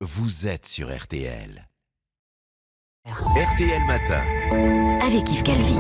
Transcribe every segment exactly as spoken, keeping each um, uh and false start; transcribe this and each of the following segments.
vous êtes sur R T L. R T L Matin. Avec Yves Calvi.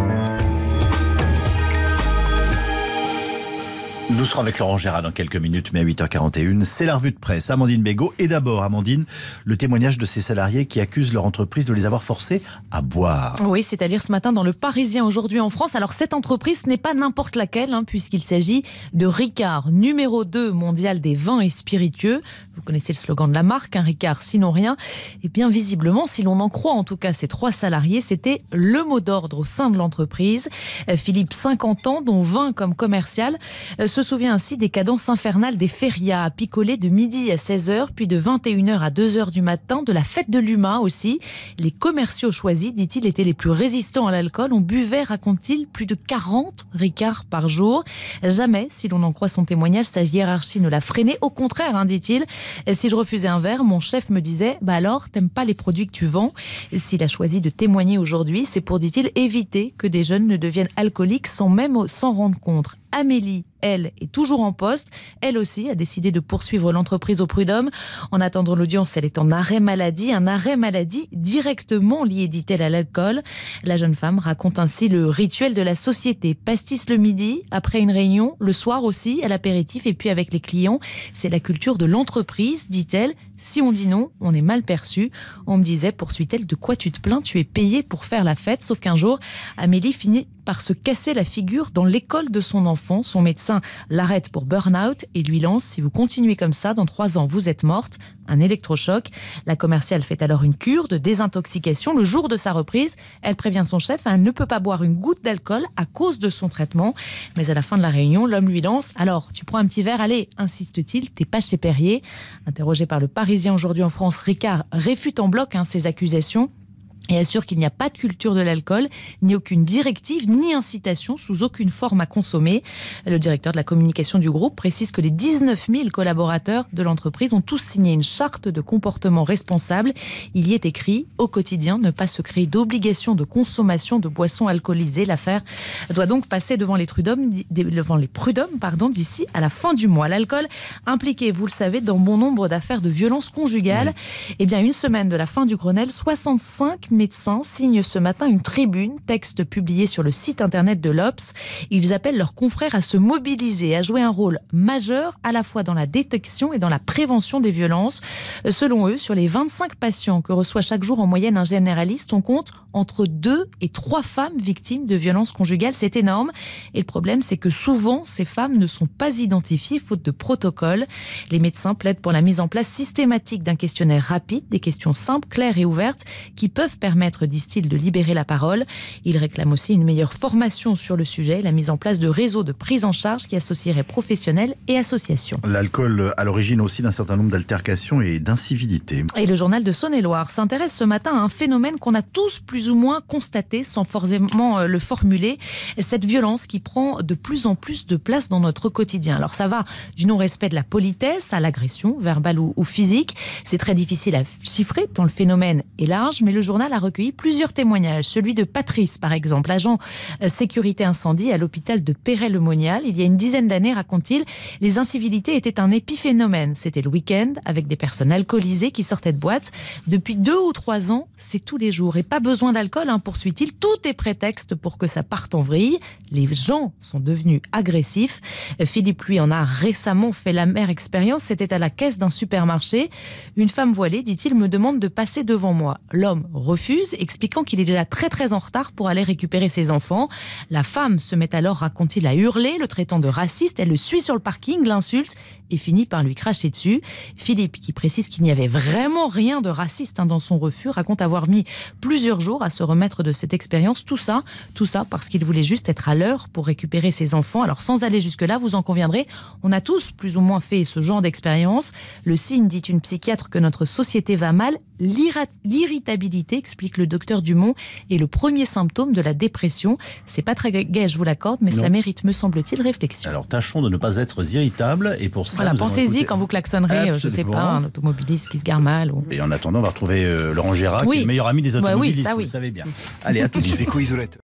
Nous serons avec Laurent Gérard dans quelques minutes, mais à huit heures quarante et une, c'est la revue de presse. Amandine Bégaud. Et d'abord, Amandine, le témoignage de ces salariés qui accusent leur entreprise de les avoir forcés à boire. Oui, c'est à lire ce matin dans Le Parisien aujourd'hui en France. Alors cette entreprise n'est pas n'importe laquelle, hein, puisqu'il s'agit de Ricard, numéro deux mondial des vins et spiritueux. Vous connaissez le slogan de la marque, un Ricard sinon rien. Et bien visiblement, si l'on en croit en tout cas ces trois salariés, c'était le mot d'ordre au sein de l'entreprise. Philippe, cinquante ans, dont vingt comme commercial, se souvient ainsi des cadences infernales des férias à picoler de midi à seize heures, puis de vingt et une heures à deux heures du matin, de la fête de l'Humain aussi. Les commerciaux choisis, dit-il, étaient les plus résistants à l'alcool. On buvait, raconte-t-il, plus de quarante Ricards par jour. Jamais, si l'on en croit son témoignage, sa hiérarchie ne l'a freiné. Au contraire, hein, dit-il, si je refusais un verre, mon chef me disait « Bah alors, t'aimes pas les produits que tu vends ?» S'il a choisi de témoigner aujourd'hui, c'est pour, dit-il, éviter que des jeunes ne deviennent alcooliques sans même s'en rendre compte. Amélie, elle, est toujours en poste. Elle aussi a décidé de poursuivre l'entreprise au prud'homme. En attendant l'audience, elle est en arrêt maladie. Un arrêt maladie directement lié, dit-elle, à l'alcool. La jeune femme raconte ainsi le rituel de la société. Pastis le midi, après une réunion, le soir aussi, à l'apéritif et puis avec les clients. C'est la culture de l'entreprise, dit-elle. Si on dit non, on est mal perçu. On me disait, poursuit-elle, de quoi tu te plains? Tu es payé pour faire la fête. Sauf qu'un jour, Amélie finit par se casser la figure dans l'école de son enfant. Son médecin l'arrête pour burn-out et lui lance « Si vous continuez comme ça, dans trois ans, vous êtes morte ». Un électrochoc. La commerciale fait alors une cure de désintoxication. Le jour de sa reprise, elle prévient son chef, elle ne peut pas boire une goutte d'alcool à cause de son traitement. Mais à la fin de la réunion, l'homme lui lance « Alors, tu prends un petit verre, allez », insiste-t-il, t'es pas chez Perrier. Interrogé par Le Parisien aujourd'hui en France, Ricard réfute en bloc hein, ces accusations et assure qu'il n'y a pas de culture de l'alcool, ni aucune directive, ni incitation, sous aucune forme à consommer. Le directeur de la communication du groupe précise que les dix-neuf mille collaborateurs de l'entreprise ont tous signé une charte de comportement responsable. Il y est écrit, au quotidien, ne pas se créer d'obligation de consommation de boissons alcoolisées. L'affaire doit donc passer devant les prud'hommes, devant les prud'hommes pardon, d'ici à la fin du mois. L'alcool impliqué, vous le savez, dans bon nombre d'affaires de violence conjugale. Mmh. Eh bien, une semaine de la fin du Grenelle, soixante-cinq médecins signent ce matin une tribune, texte publié sur le site internet de l'Obs. Ils appellent leurs confrères à se mobiliser, à jouer un rôle majeur à la fois dans la détection et dans la prévention des violences. Selon eux, sur les vingt-cinq patients que reçoit chaque jour en moyenne un généraliste, on compte entre deux et trois femmes victimes de violences conjugales. C'est énorme. Et le problème, c'est que souvent, ces femmes ne sont pas identifiées faute de protocole. Les médecins plaident pour la mise en place systématique d'un questionnaire rapide, des questions simples, claires et ouvertes qui peuvent permettre, disent-ils, de libérer la parole. Ils réclament aussi une meilleure formation sur le sujet, la mise en place de réseaux de prise en charge qui associeraient professionnels et associations. L'alcool à l'origine aussi d'un certain nombre d'altercations et d'incivilités. Et le journal de Saône-et-Loire s'intéresse ce matin à un phénomène qu'on a tous plus ou moins constaté sans forcément le formuler. Cette violence qui prend de plus en plus de place dans notre quotidien. Alors ça va du non-respect de la politesse à l'agression, verbale ou, ou physique. C'est très difficile à chiffrer tant le phénomène est large, mais le journal a recueilli plusieurs témoignages. Celui de Patrice, par exemple, agent euh, sécurité incendie à l'hôpital de Péray-le-Monial. Il y a une dizaine d'années, raconte-t-il, les incivilités étaient un épiphénomène. C'était le week-end, avec des personnes alcoolisées qui sortaient de boîte. Depuis deux ou trois ans, c'est tous les jours. Et pas besoin d'alcool, hein, poursuit-il. Tout est prétexte pour que ça parte en vrille. Les gens sont devenus agressifs. Philippe, lui, en a récemment fait l'amère expérience. C'était à la caisse d'un supermarché. Une femme voilée, dit-il, me demande de passer devant moi. L'homme refuse, expliquant qu'il est déjà très très en retard pour aller récupérer ses enfants. La femme se met alors, raconte-t-il, à hurler, le traitant de raciste. Elle le suit sur le parking, l'insulte et finit par lui cracher dessus. Philippe, qui précise qu'il n'y avait vraiment rien de raciste hein, dans son refus, raconte avoir mis plusieurs jours à se remettre de cette expérience. Tout ça, tout ça parce qu'il voulait juste être à l'heure pour récupérer ses enfants. Alors sans aller jusque-là, vous en conviendrez, on a tous plus ou moins fait ce genre d'expérience. Le signe, dit une psychiatre, que notre société va mal, l'irritabilité, explique le docteur Dumont, est le premier symptôme de la dépression. C'est pas très gai, je vous l'accorde, mais non. Cela mérite, me semble-t-il, réflexion. Alors tâchons de ne pas être irritables et pour ça... Voilà, pensez-y écouter... quand vous klaxonnerez, Absolument. je sais pas, un automobiliste qui se gare mal. Ou... Et en attendant, on va retrouver euh, Laurent Gérard, oui. qui est le meilleur ami des automobilistes, bah oui, ça, oui. Vous le savez bien. Allez, à tout de suite.